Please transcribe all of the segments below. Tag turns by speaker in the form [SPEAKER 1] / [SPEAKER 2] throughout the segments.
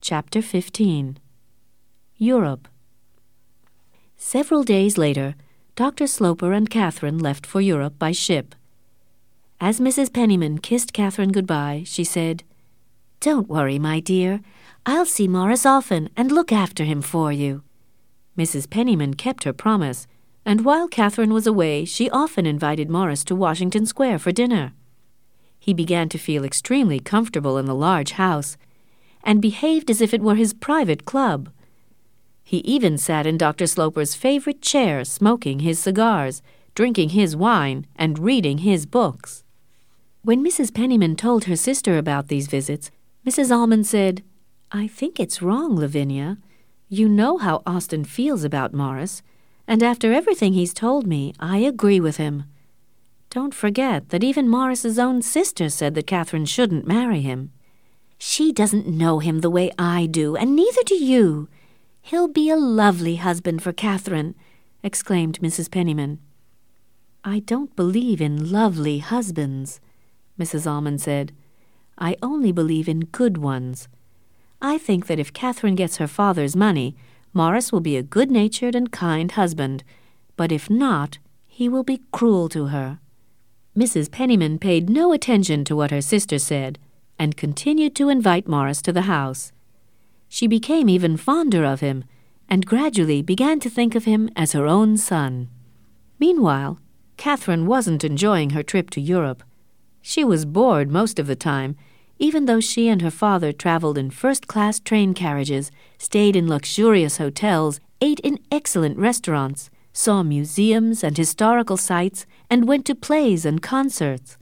[SPEAKER 1] Chapter 15. Europe. Several days later, Dr. Sloper and Catherine left for Europe by ship. As Mrs. Penniman kissed Catherine goodbye, she said, "Don't worry, my dear. I'll see Morris often and look after him for you." Mrs. Penniman kept her promise, and while Catherine was away, she often invited Morris to Washington Square for dinner. He began to feel extremely comfortable in the large house, and behaved as if it were his private club. He even sat in Dr. Sloper's favorite chair, smoking his cigars, drinking his wine, and reading his books. When Mrs. Penniman told her sister about these visits, Mrs. Almond said, "I think it's wrong, Lavinia. You know how Austin feels about Morris, and after everything he's told me, I agree with him. Don't forget that even Morris's own sister said that Catherine shouldn't marry him." "She doesn't know him the way I do, and neither do you. He'll be a lovely husband for Catherine," exclaimed Mrs. Penniman. "I don't believe in lovely husbands," Mrs. Almond said. "I only believe in good ones. I think that if Catherine gets her father's money, Morris will be a good-natured and kind husband, but if not, he will be cruel to her." Mrs. Penniman paid no attention to what her sister said, and continued to invite Morris to the house. She became even fonder of him, and gradually began to think of him as her own son. Meanwhile, Catherine wasn't enjoying her trip to Europe. She was bored most of the time, even though she and her father traveled in first-class train carriages, stayed in luxurious hotels, ate in excellent restaurants, saw museums and historical sites, and went to plays and concerts.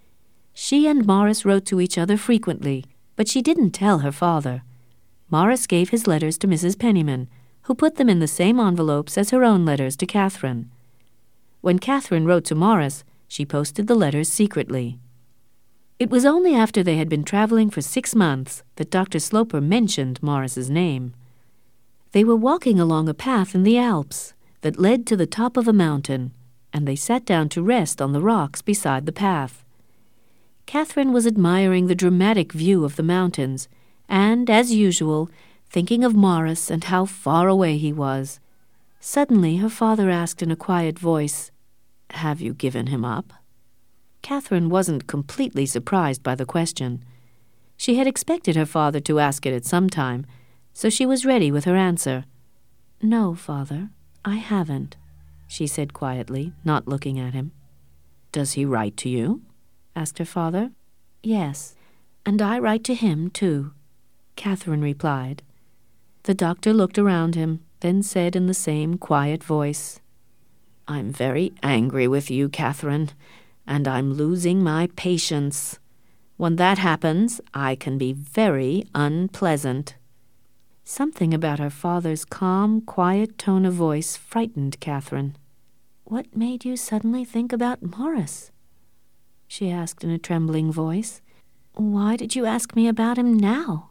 [SPEAKER 1] She and Morris wrote to each other frequently, but she didn't tell her father. Morris gave his letters to Mrs. Penniman, who put them in the same envelopes as her own letters to Catherine. When Catherine wrote to Morris, she posted the letters secretly. It was only after they had been traveling for 6 months that Dr. Sloper mentioned Morris's name. They were walking along a path in the Alps that led to the top of a mountain, and they sat down to rest on the rocks beside the path. Catherine was admiring the dramatic view of the mountains, and, as usual, thinking of Morris and how far away he was. Suddenly her father asked in a quiet voice, "Have you given him up?" Catherine wasn't completely surprised by the question. She had expected her father to ask it at some time, so she was ready with her answer. "No, father, I haven't," she said quietly, not looking at him. "Does he write to you?" asked her father. "Yes, and I write to him, too," Catherine replied. The doctor looked around him, then said in the same quiet voice, "I'm very angry with you, Catherine, and I'm losing my patience. When that happens, I can be very unpleasant." Something about her father's calm, quiet tone of voice frightened Catherine. "What made you suddenly think about Morris?" she asked in a trembling voice. "Why did you ask me about him now?"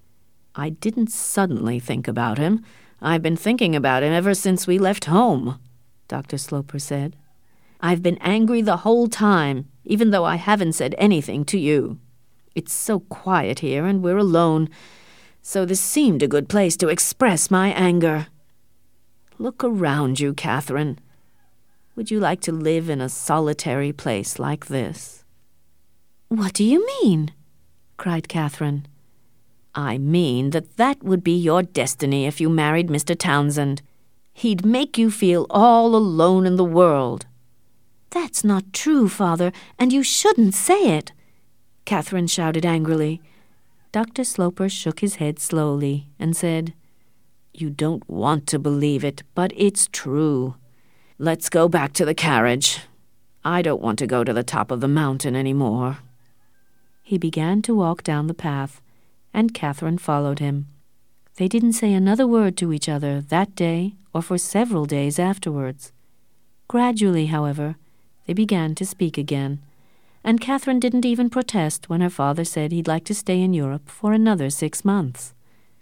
[SPEAKER 1] "I didn't suddenly think about him. I've been thinking about him ever since we left home," Dr. Sloper said. "I've been angry the whole time, even though I haven't said anything to you. It's so quiet here, and we're alone, so this seemed a good place to express my anger. Look around you, Catherine. Would you like to live in a solitary place like this?" "What do you mean?" cried Catherine. "I mean that would be your destiny if you married Mr. Townsend. He'd make you feel all alone in the world." "That's not true, father, and you shouldn't say it," Catherine shouted angrily. Dr. Sloper shook his head slowly and said, "You don't want to believe it, but it's true. Let's go back to the carriage. I don't want to go to the top of the mountain any more." He began to walk down the path, and Catherine followed him. They didn't say another word to each other that day or for several days afterwards. Gradually, however, they began to speak again, and Catherine didn't even protest when her father said he'd like to stay in Europe for another 6 months.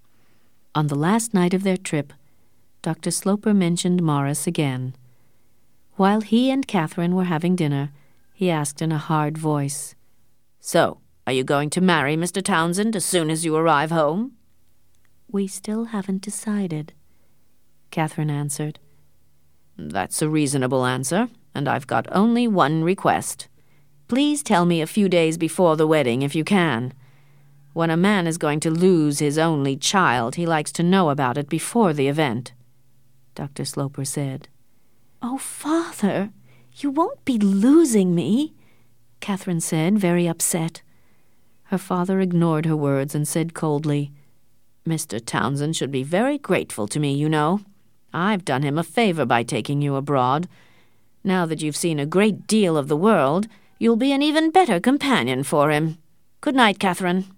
[SPEAKER 1] On the last night of their trip, Dr. Sloper mentioned Morris again. While he and Catherine were having dinner, he asked in a hard voice, "So, are you going to marry Mr. Townsend as soon as you arrive home?" "We still haven't decided," Catherine answered.
[SPEAKER 2] "That's a reasonable answer, and I've got only one request. Please tell me a few days before the wedding if you can. When a man is going to lose his only child, he likes to know about it before the event," Dr. Sloper said.
[SPEAKER 1] "Oh, Father, you won't be losing me," Catherine said, very upset. Her father ignored her words and said coldly, "Mr. Townsend should be very grateful to me, you know. I've done him a favor by taking you abroad. Now that you've seen a great deal of the world, you'll be an even better companion for him. Good night, Catherine."